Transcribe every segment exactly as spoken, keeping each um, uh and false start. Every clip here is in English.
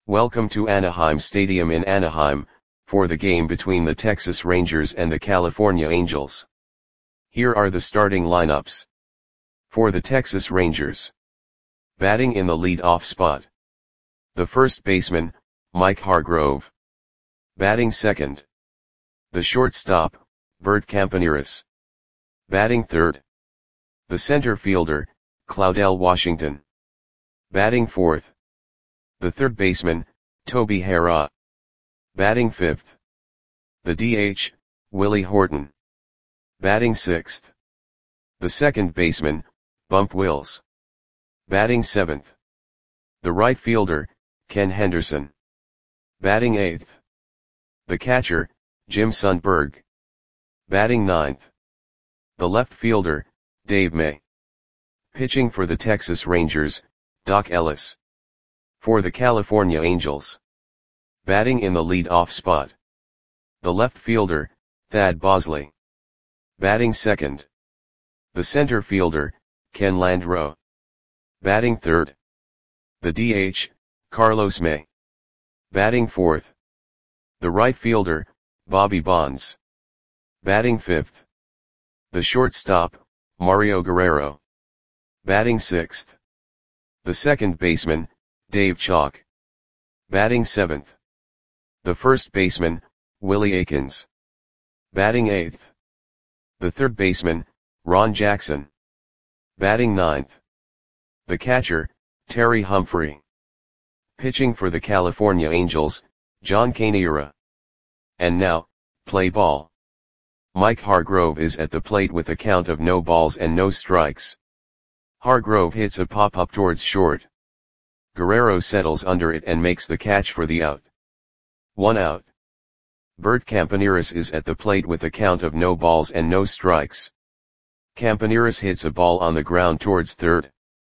Welcome to Anaheim Stadium in Anaheim, for the game between the Texas Rangers and the California Angels. Here are the starting lineups. For the Texas Rangers. Batting in the lead-off spot. The first baseman, Mike Hargrove. Batting second. The shortstop, Bert Campaneris. Batting third. The center fielder, Claudell Washington. Batting fourth. The third baseman, Toby Harrah. Batting fifth. The D H, Willie Horton. Batting sixth. The second baseman, Bump Wills. Batting seventh. The right fielder, Ken Henderson. Batting eighth. The catcher, Jim Sundberg. Batting ninth. The left fielder, Dave May. Pitching for the Texas Rangers, Doc Ellis. For the California Angels. Batting in the lead-off spot. The left fielder, Thad Bosley. Batting second. The center fielder, Ken Landreaux. Batting third. The D H, Carlos May. Batting fourth. The right fielder, Bobby Bonds. Batting fifth. The shortstop, Mario Guerrero. Batting sixth. The second baseman, Dave Chalk. Batting seventh. The first baseman, Willie Aikens. Batting eighth. The third baseman, Ron Jackson. Batting ninth. The catcher, Terry Humphrey. Pitching for the California Angels, John Kaniura. And now, play ball. Mike Hargrove is at the plate with a count of no balls and no strikes. Hargrove hits a pop-up towards short. Guerrero settles under it and makes the catch for the out. One out. Bert Campaneris is at the plate with a count of no balls and no strikes. Campaneris hits a ball on the ground towards third.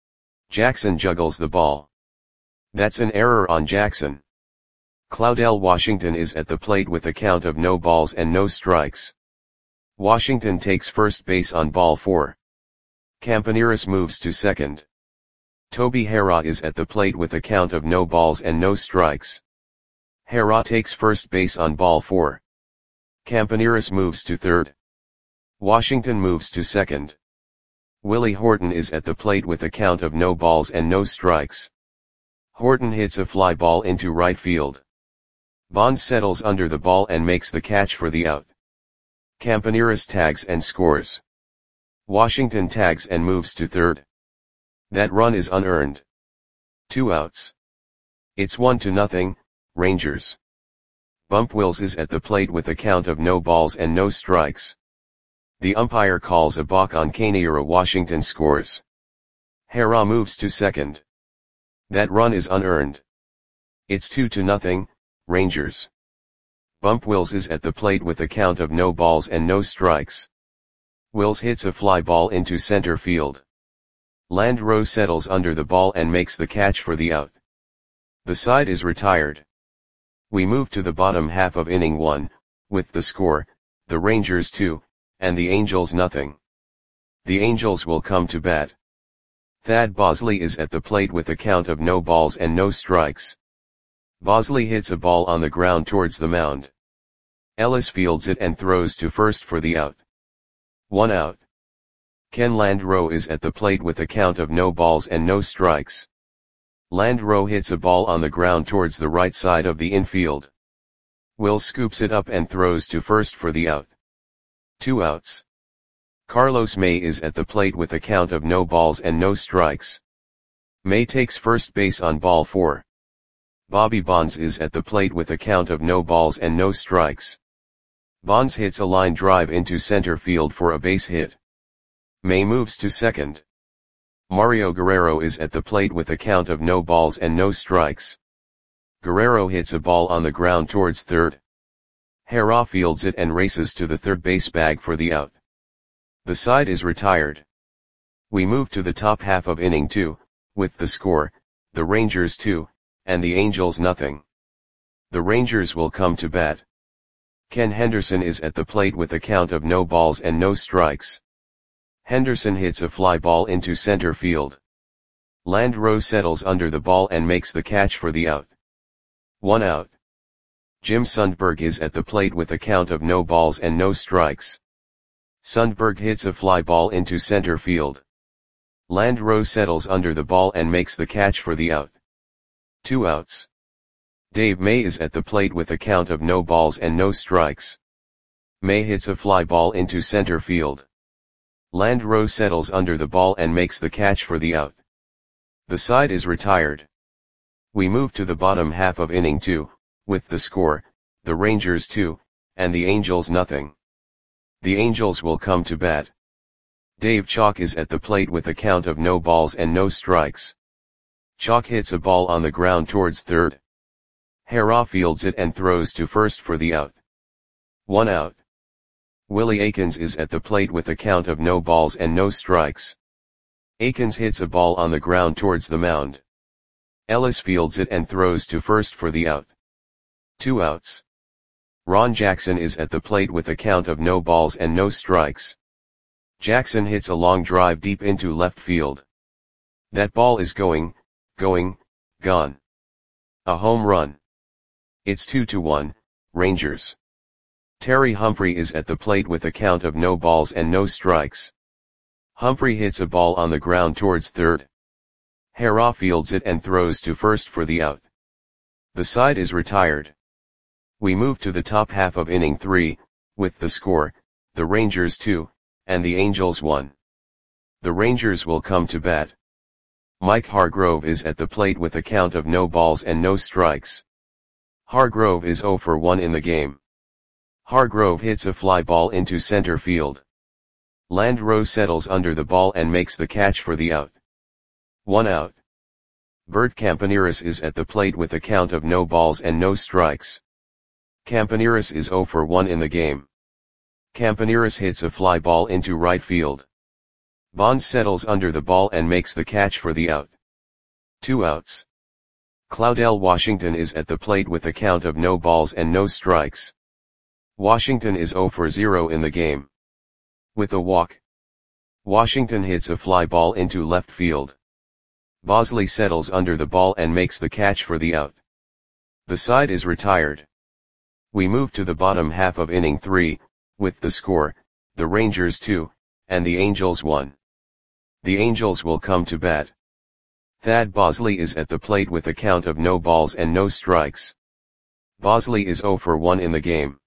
Jackson juggles the ball. That's an error on Jackson. Claudell Washington is at the plate with a count of no balls and no strikes. Washington takes first base on ball four. Campaneris moves to second. Toby Harrah is at the plate with a count of no balls and no strikes. Harrah takes first base on ball four. Campaneris moves to third. Washington moves to second. Willie Horton is at the plate with a count of no balls and no strikes. Horton hits a fly ball into right field. Bonds settles under the ball and makes the catch for the out. Campaneris tags and scores. Washington tags and moves to third. That run is unearned. Two outs. It's one to nothing, Rangers. Bump Wills is at the plate with a count of no balls and no strikes. The umpire calls a balk on Kaniura. Washington scores. Harrah moves to second. That run is unearned. It's two to nothing, Rangers. Bump Wills is at the plate with a count of no balls and no strikes. Wills hits a fly ball into center field. Landreaux settles under the ball and makes the catch for the out. The side is retired. We move to the bottom half of inning one, with the score, the Rangers two, and the Angels nothing. The Angels will come to bat. Thad Bosley is at the plate with a count of no balls and no strikes. Bosley hits a ball on the ground towards the mound. Ellis fields it and throws to first for the out. One out. Ken Landreaux is at the plate with a count of no balls and no strikes. Landreaux hits a ball on the ground towards the right side of the infield. Will scoops it up and throws to first for the out. Two outs. Carlos May is at the plate with a count of no balls and no strikes. May takes first base on ball four. Bobby Bonds is at the plate with a count of no balls and no strikes. Bonds hits a line drive into center field for a base hit. May moves to second. Mario Guerrero is at the plate with a count of no balls and no strikes. Guerrero hits a ball on the ground towards third. Harrah fields it and races to the third base bag for the out. The side is retired. We move to the top half of inning two, with the score, the Rangers two, and the Angels nothing. The Rangers will come to bat. Ken Henderson is at the plate with a count of no balls and no strikes. Henderson hits a fly ball into center field. Landreaux settles under the ball and makes the catch for the out. one out. Jim Sundberg is at the plate with a count of no balls and no strikes. Sundberg hits a fly ball into center field. Landreau settles under the ball and makes the catch for the out. Two outs. Dave May is at the plate with a count of no balls and no strikes. May hits a fly ball into center field. Landreau settles under the ball and makes the catch for the out. The side is retired. We move to the bottom half of inning two, with the score, the Rangers two, and the Angels nothing. The Angels will come to bat. Dave Chalk is at the plate with a count of no balls and no strikes. Chalk hits a ball on the ground towards third. Hara fields it and throws to first for the out. One out. Willie Aikens is at the plate with a count of no balls and no strikes. Aikens hits a ball on the ground towards the mound. Ellis fields it and throws to first for the out. Two outs. Ron Jackson is at the plate with a count of no balls and no strikes. Jackson hits a long drive deep into left field. That ball is going, going, gone. A home run. It's two to one, Rangers. Terry Humphrey is at the plate with a count of no balls and no strikes. Humphrey hits a ball on the ground towards third. Hara fields it and throws to first for the out. The side is retired. We move to the top half of inning three, with the score, the Rangers two, and the Angels one. The Rangers will come to bat. Mike Hargrove is at the plate with a count of no balls and no strikes. Hargrove is oh for one in the game. Hargrove hits a fly ball into center field. Landreau settles under the ball and makes the catch for the out. One out. Bert Campaneris is at the plate with a count of no balls and no strikes. Campaneris is oh for one in the game. Campaneris hits a fly ball into right field. Bonds settles under the ball and makes the catch for the out. Two outs. Claudell Washington is at the plate with a count of no balls and no strikes. Washington is oh for zero in the game. With a walk. Washington hits a fly ball into left field. Bosley settles under the ball and makes the catch for the out. The side is retired. We move to the bottom half of inning three, with the score, the Rangers two, and the Angels one. The Angels will come to bat. Thad Bosley is at the plate with a count of no balls and no strikes. Bosley is oh for one in the game.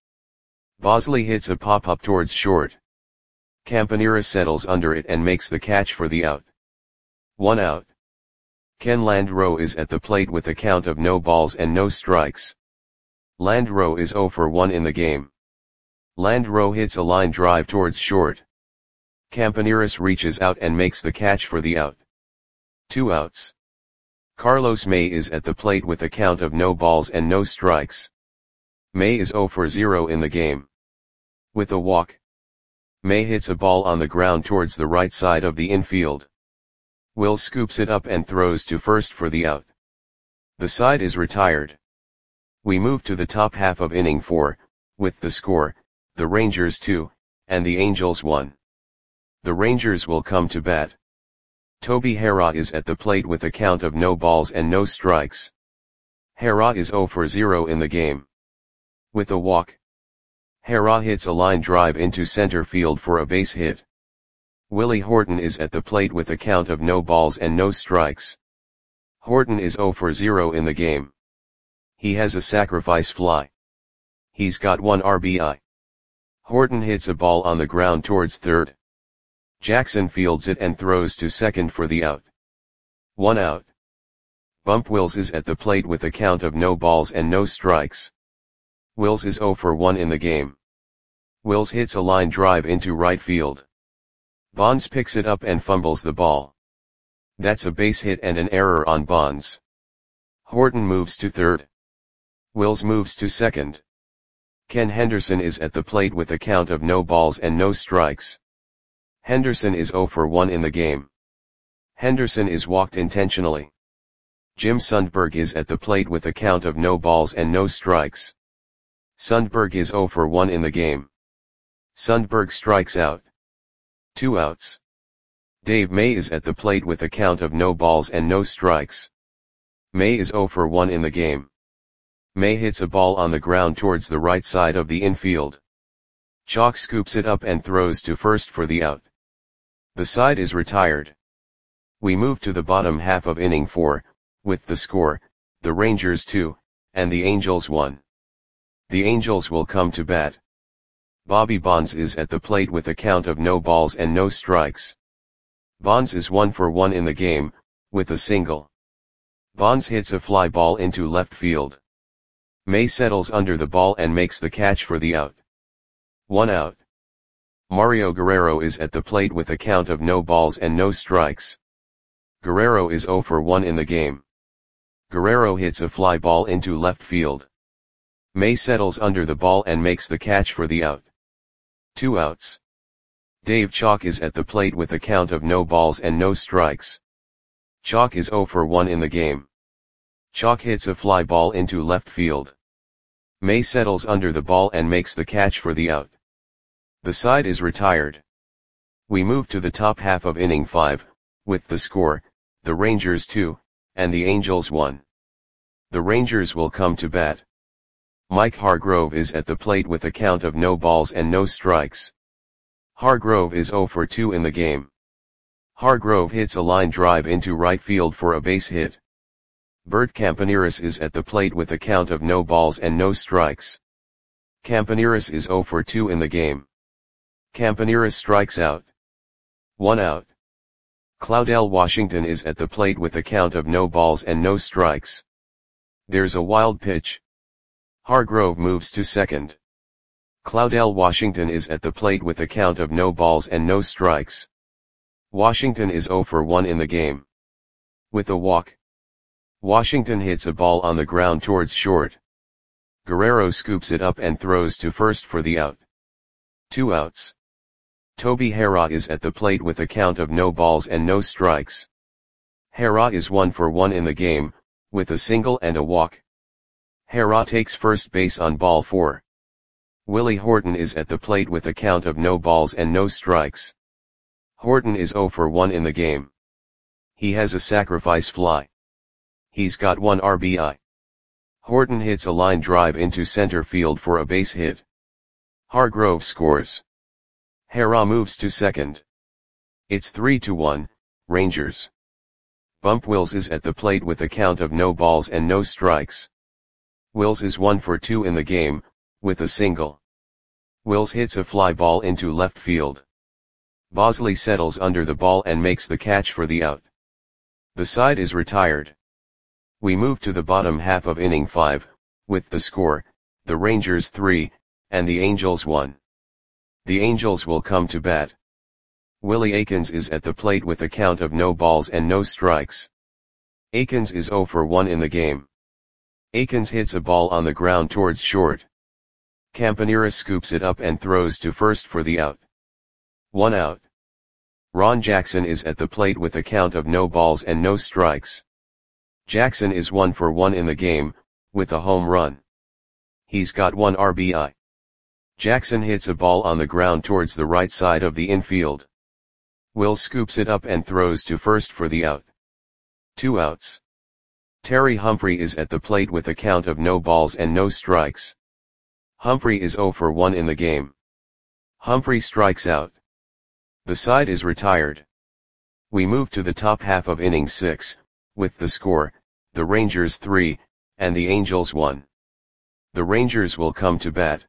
Bosley hits a pop-up towards short. Campaneris settles under it and makes the catch for the out. One out. Ken Landreau is at the plate with a count of no balls and no strikes. Landreau is oh for one in the game. Landreau hits a line drive towards short. Campaneris reaches out and makes the catch for the out. Two outs. Carlos May is at the plate with a count of no balls and no strikes. May is oh for zero in the game. With a walk. May hits a ball on the ground towards the right side of the infield. Wills scoops it up and throws to first for the out. The side is retired. We move to the top half of inning four, with the score, the Rangers two, and the Angels one. The Rangers will come to bat. Toby Hara is at the plate with a count of no balls and no strikes. Hara is oh for zero in the game. With a walk. Hara hits a line drive into center field for a base hit. Willie Horton is at the plate with a count of no balls and no strikes. Horton is oh for zero in the game. He has a sacrifice fly. He's got one R B I. Horton hits a ball on the ground towards third. Jackson fields it and throws to second for the out. One out. Bump Wills is at the plate with a count of no balls and no strikes. Wills is oh for one in the game. Wills hits a line drive into right field. Bonds picks it up and fumbles the ball. That's a base hit and an error on Bonds. Horton moves to third. Wills moves to second. Ken Henderson is at the plate with a count of no balls and no strikes. Henderson is oh for one in the game. Henderson is walked intentionally. Jim Sundberg is at the plate with a count of no balls and no strikes. Sundberg is oh for one in the game. Sundberg strikes out. Two outs. Dave May is at the plate with a count of no balls and no strikes. May is oh for one in the game. May hits a ball on the ground towards the right side of the infield. Chalk scoops it up and throws to first for the out. The side is retired. We move to the bottom half of inning four, with the score, the Rangers two, and the Angels one. The Angels will come to bat. Bobby Bonds is at the plate with a count of no balls and no strikes. Bonds is one for one in the game, with a single. Bonds hits a fly ball into left field. May settles under the ball and makes the catch for the out. One out. Mario Guerrero is at the plate with a count of no balls and no strikes. Guerrero is zero for one in the game. Guerrero hits a fly ball into left field. May settles under the ball and makes the catch for the out. Two outs. Dave Chalk is at the plate with a count of no balls and no strikes. Chalk is zero for one in the game. Chalk hits a fly ball into left field. May settles under the ball and makes the catch for the out. The side is retired. We move to the top half of inning five, with the score, the Rangers two, and the Angels one. The Rangers will come to bat. Mike Hargrove is at the plate with a count of no balls and no strikes. Hargrove is zero for two in the game. Hargrove hits a line drive into right field for a base hit. Bert Campaneris is at the plate with a count of no balls and no strikes. Campaneris is zero for two in the game. Campaneris strikes out. One out. Claudel Washington is at the plate with a count of no balls and no strikes. There's a wild pitch. Hargrove moves to second. Claudel Washington is at the plate with a count of no balls and no strikes. Washington is zero for one in the game. With a walk. Washington hits a ball on the ground towards short. Guerrero scoops it up and throws to first for the out. Two outs. Toby Harrah is at the plate with a count of no balls and no strikes. Harrah is one for one in the game, with a single and a walk. Harrah takes first base on ball four. Willie Horton is at the plate with a count of no balls and no strikes. Horton is zero for one in the game. He has a sacrifice fly. He's got one R B I. Horton hits a line drive into center field for a base hit. Hargrove scores. Harrah moves to second. It's three to one, Rangers. Bump Wills is at the plate with a count of no balls and no strikes. Wills is one for two in the game, with a single. Wills hits a fly ball into left field. Bosley settles under the ball and makes the catch for the out. The side is retired. We move to the bottom half of inning five, with the score, the Rangers three, and the Angels one. The Angels will come to bat. Willie Aikens is at the plate with a count of no balls and no strikes. Aikens is zero for one in the game. Aikens hits a ball on the ground towards short. Campaneris scoops it up and throws to first for the out. One out. Ron Jackson is at the plate with a count of no balls and no strikes. Jackson is one for one in the game, with a home run. He's got one R B I. Jackson hits a ball on the ground towards the right side of the infield. Will scoops it up and throws to first for the out. Two outs. Terry Humphrey is at the plate with a count of no balls and no strikes. Humphrey is zero for one in the game. Humphrey strikes out. The side is retired. We move to the top half of inning six, with the score, the Rangers three, and the Angels one. The Rangers will come to bat.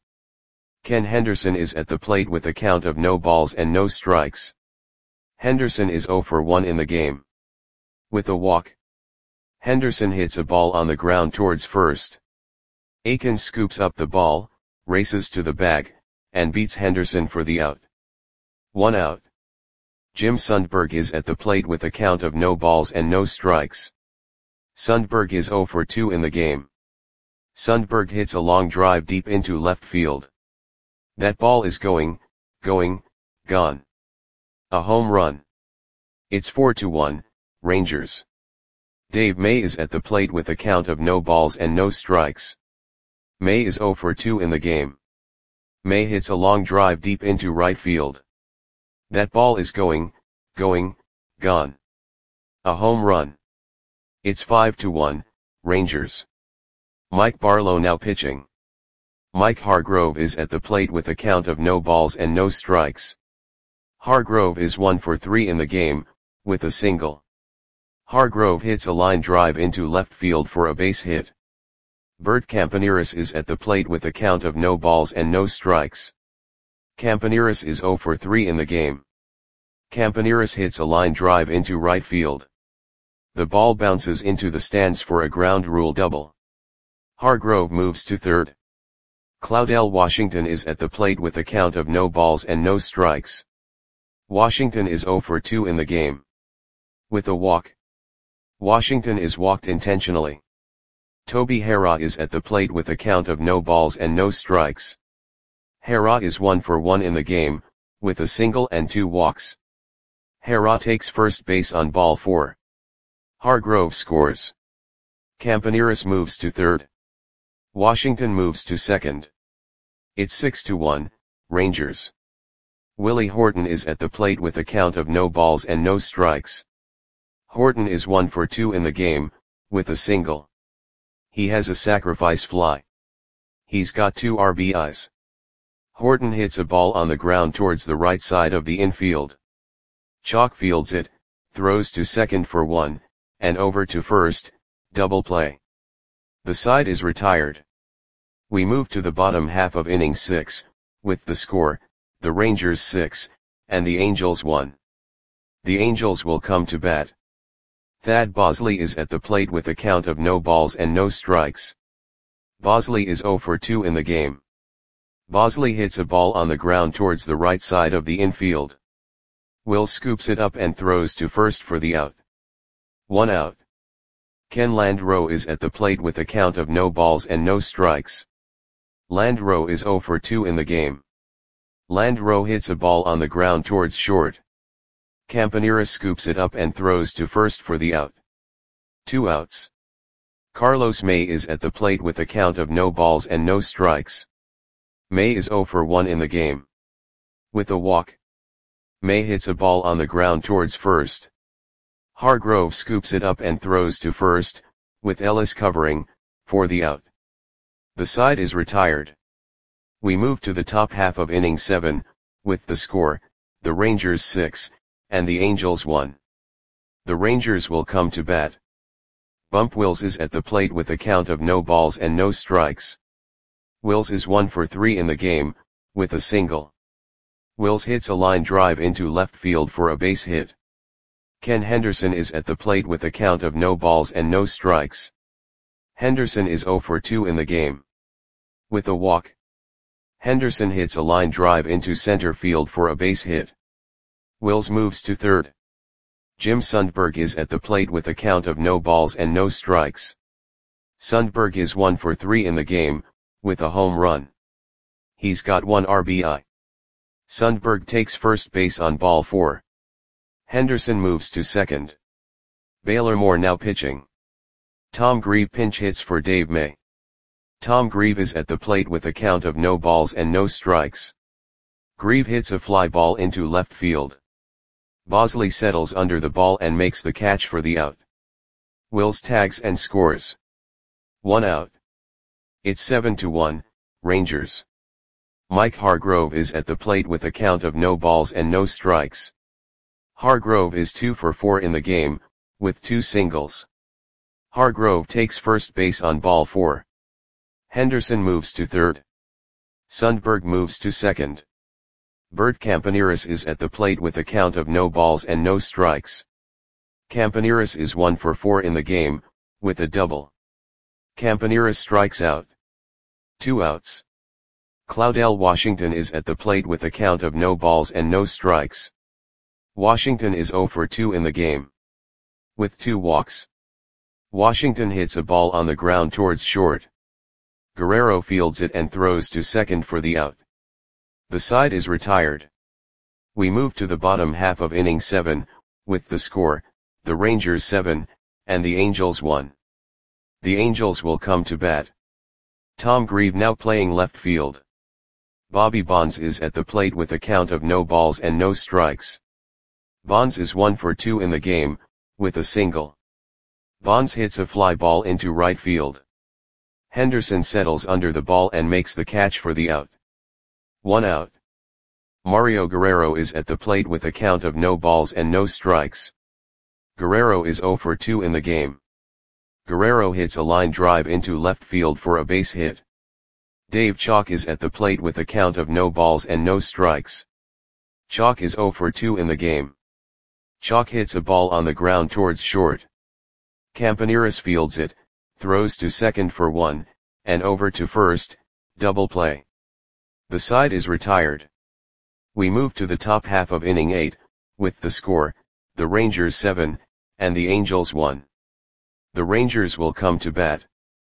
Ken Henderson is at the plate with a count of no balls and no strikes. Henderson is zero for one in the game. With a walk. Henderson hits a ball on the ground towards first. Aikens scoops up the ball, races to the bag, and beats Henderson for the out. One out. Jim Sundberg is at the plate with a count of no balls and no strikes. Sundberg is zero for two in the game. Sundberg hits a long drive deep into left field. That ball is going, going, gone. A home run. It's four to one, Rangers. Dave May is at the plate with a count of no balls and no strikes. May is zero for two in the game. May hits a long drive deep into right field. That ball is going, going, gone. A home run. It's five to one, Rangers. Mike Barlow now pitching. Mike Hargrove is at the plate with a count of no balls and no strikes. Hargrove is one for three in the game, with a single. Hargrove hits a line drive into left field for a base hit. Bert Campaneris is at the plate with a count of no balls and no strikes. Campaneris is zero for three in the game. Campaneris hits a line drive into right field. The ball bounces into the stands for a ground rule double. Hargrove moves to third. Claudell Washington is at the plate with a count of no balls and no strikes. Washington is zero for two in the game. With a walk. Washington is walked intentionally. Toby Harrah is at the plate with a count of no balls and no strikes. Harrah is one for one in the game, with a single and two walks. Harrah takes first base on ball four. Hargrove scores. Campaneris moves to third. Washington moves to second. It's six to one, Rangers. Willie Horton is at the plate with a count of no balls and no strikes. Horton is one for two in the game, with a single. He has a sacrifice fly. He's got two R B Is. Horton hits a ball on the ground towards the right side of the infield. Chalk fields it, throws to second for one, and over to first, double play. The side is retired. We move to the bottom half of inning six, with the score, the Rangers six, and the Angels one. The Angels will come to bat. Thad Bosley is at the plate with a count of no balls and no strikes. Bosley is zero for two in the game. Bosley hits a ball on the ground towards the right side of the infield. Will scoops it up and throws to first for the out. One out. Ken Landreau is at the plate with a count of no balls and no strikes. Landreau is zero for two in the game. Landreau hits a ball on the ground towards short. Campaneris scoops it up and throws to first for the out. Two outs. Carlos May is at the plate with a count of no balls and no strikes. May is zero for one in the game. With a walk. May hits a ball on the ground towards first. Hargrove scoops it up and throws to first, with Ellis covering, for the out. The side is retired. We move to the top half of inning seven, with the score, the Rangers six, and the Angels one. The Rangers will come to bat. Bump Wills is at the plate with a count of no balls and no strikes. Wills is one for three in the game, with a single. Wills hits a line drive into left field for a base hit. Ken Henderson is at the plate with a count of no balls and no strikes. Henderson is zero for two in the game. With a walk. Henderson hits a line drive into center field for a base hit. Wills moves to third. Jim Sundberg is at the plate with a count of no balls and no strikes. Sundberg is one for three in the game, with a home run. He's got one R B I. Sundberg takes first base on ball four. Henderson moves to second. Baylor Moore now pitching. Tom Grieve pinch hits for Dave May. Tom Grieve is at the plate with a count of no balls and no strikes. Grieve hits a fly ball into left field. Bosley settles under the ball and makes the catch for the out. Wills tags and scores. One out. It's seven to one, Rangers. Mike Hargrove is at the plate with a count of no balls and no strikes. Hargrove is two for four in the game, with two singles. Hargrove takes first base on ball four. Henderson moves to third. Sundberg moves to second. Bert Campaneris is at the plate with a count of no balls and no strikes. Campaneris is one for four in the game, with a double. Campaneris strikes out. Two outs. Claudell Washington is at the plate with a count of no balls and no strikes. Washington is zero for two in the game. With two walks. Washington hits a ball on the ground towards short. Guerrero fields it and throws to second for the out. The side is retired. We move to the bottom half of inning seven, with the score, the Rangers seven, and the Angels one. The Angels will come to bat. Tom Grieve now playing left field. Bobby Bonds is at the plate with a count of no balls and no strikes. Bonds is one for two in the game, with a single. Bonds hits a fly ball into right field. Henderson settles under the ball and makes the catch for the out. One out. Mario Guerrero is at the plate with a count of no balls and no strikes. Guerrero is zero for two in the game. Guerrero hits a line drive into left field for a base hit. Dave Chalk is at the plate with a count of no balls and no strikes. Chalk is zero for two in the game. Chalk hits a ball on the ground towards short. Campaneris fields it, throws to second for one, and over to first, double play. The side is retired. We move to the top half of inning eight, with the score, the Rangers seven, and the Angels one. The Rangers will come to bat.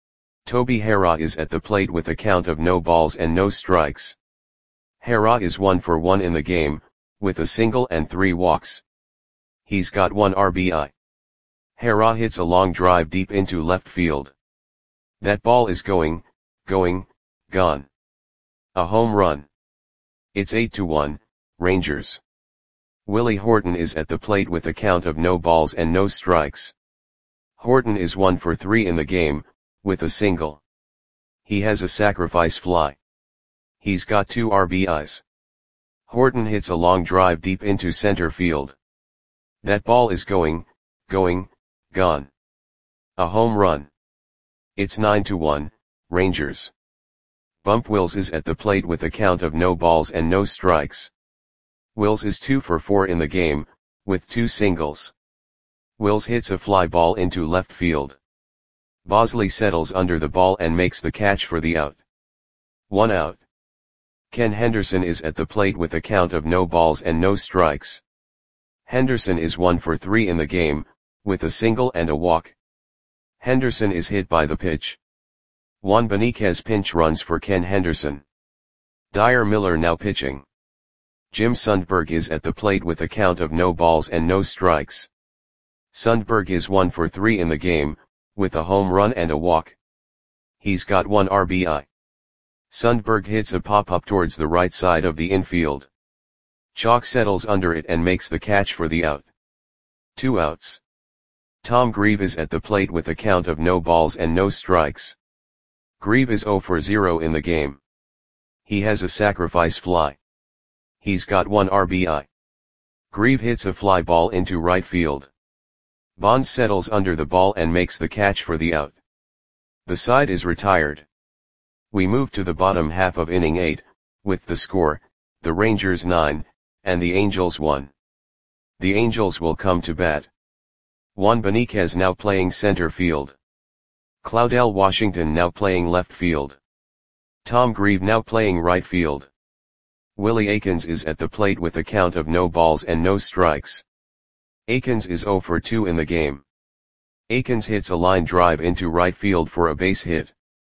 Toby Harrah is at the plate with a count of no balls and no strikes. Harrah is one for one in the game, with a single and three walks. He's got one R B I. Harrah hits a long drive deep into left field. That ball is going, going, gone. A home run. It's eight to one, Rangers. Willie Horton is at the plate with a count of no balls and no strikes. Horton is one for three in the game, with a single. He has a sacrifice fly. He's got two R B Is. Horton hits a long drive deep into center field. That ball is going, going, gone. A home run. It's nine to one, Rangers. Bump Wills is at the plate with a count of no balls and no strikes. Wills is two for four in the game, with two singles. Wills hits a fly ball into left field. Bosley settles under the ball and makes the catch for the out. One out. Ken Henderson is at the plate with a count of no balls and no strikes. Henderson is one for three in the game, with a single and a walk. Henderson is hit by the pitch. Juan Beniquez pinch runs for Ken Henderson. Dyer Miller now pitching. Jim Sundberg is at the plate with a count of no balls and no strikes. Sundberg is one for three in the game, with a home run and a walk. He's got one R B I. Sundberg hits a pop-up towards the right side of the infield. Chalk settles under it and makes the catch for the out. Two outs. Tom Grieve is at the plate with a count of no balls and no strikes. Grieve is zero for zero in the game. He has a sacrifice fly. He's got one R B I. Grieve hits a fly ball into right field. Bonds settles under the ball and makes the catch for the out. The side is retired. We move to the bottom half of inning eight, with the score, the Rangers nine, and the Angels one. The Angels will come to bat. Juan Beniquez now playing center field. Claudel Washington now playing left field. Tom Grieve now playing right field. Willie Aikens is at the plate with a count of no balls and no strikes. Aikens is zero for two in the game. Aikens hits a line drive into right field for a base hit.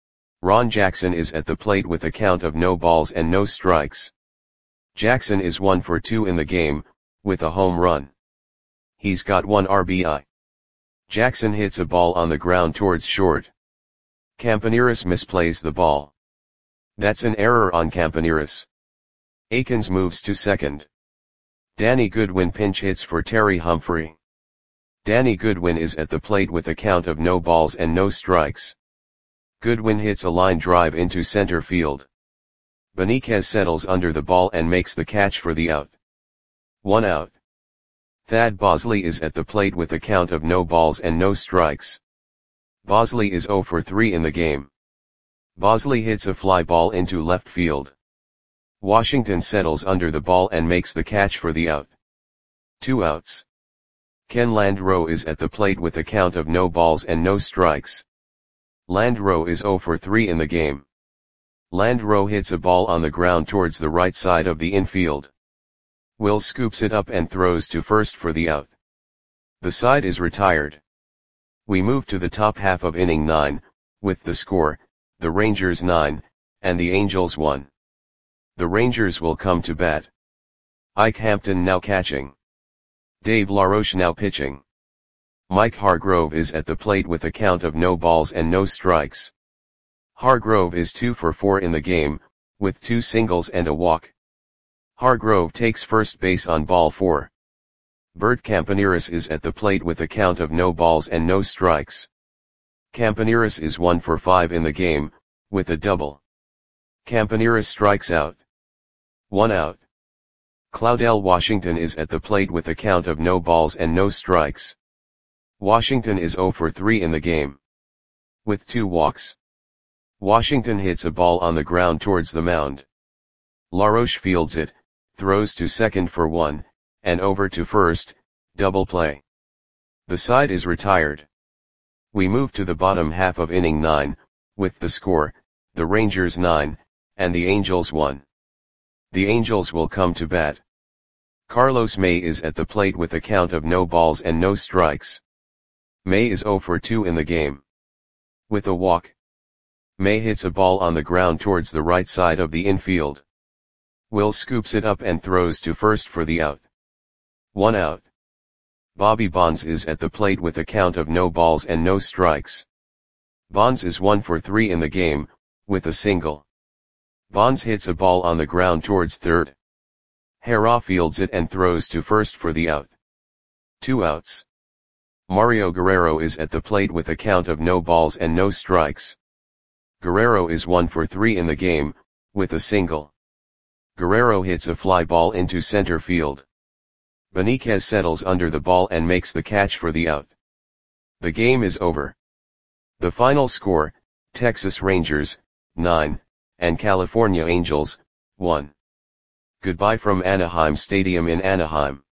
Ron Jackson is at the plate with a count of no balls and no strikes. Jackson is one for two in the game, with a home run. He's got one R B I. Jackson hits a ball on the ground towards short. Campaneris misplays the ball. That's an error on Campaneris. Aikens moves to second. Danny Goodwin pinch hits for Terry Humphrey. Danny Goodwin is at the plate with a count of no balls and no strikes. Goodwin hits a line drive into center field. Beniquez settles under the ball and makes the catch for the out. One out. Thad Bosley is at the plate with a count of no balls and no strikes. Bosley is zero for three in the game. Bosley hits a fly ball into left field. Washington settles under the ball and makes the catch for the out. Two outs. Ken Landreau is at the plate with a count of no balls and no strikes. Landreau is zero for three in the game. Landreau hits a ball on the ground towards the right side of the infield. Will scoops it up and throws to first for the out. The side is retired. We move to the top half of inning nine, with the score, the Rangers nine, and the Angels one. The Rangers will come to bat. Ike Hampton now catching. Dave LaRoche now pitching. Mike Hargrove is at the plate with a count of no balls and no strikes. Hargrove is two for four in the game, with two singles and a walk. Hargrove takes first base on ball four. Bert Campaneris is at the plate with a count of no balls and no strikes. Campaneris is one for five in the game, with a double. Campaneris strikes out. One out. Claudell Washington is at the plate with a count of no balls and no strikes. Washington is zero for three in the game, with two walks. Washington hits a ball on the ground towards the mound. LaRoche fields it, throws to second for one, and over to first, double play. The side is retired. We move to the bottom half of inning nine, with the score, the Rangers nine, and the Angels one. The Angels will come to bat. Carlos May is at the plate with a count of no balls and no strikes. May is zero for two in the game, with a walk. May hits a ball on the ground towards the right side of the infield. Will scoops it up and throws to first for the out. One out. Bobby Bonds is at the plate with a count of no balls and no strikes. Bonds is one for three in the game, with a single. Bonds hits a ball on the ground towards third. Hera fields it and throws to first for the out. Two outs. Mario Guerrero is at the plate with a count of no balls and no strikes. Guerrero is one for three in the game, with a single. Guerrero hits a fly ball into center field. Benitez settles under the ball and makes the catch for the out. The game is over. The final score, Texas Rangers, nine, and California Angels, one. Goodbye from Anaheim Stadium in Anaheim.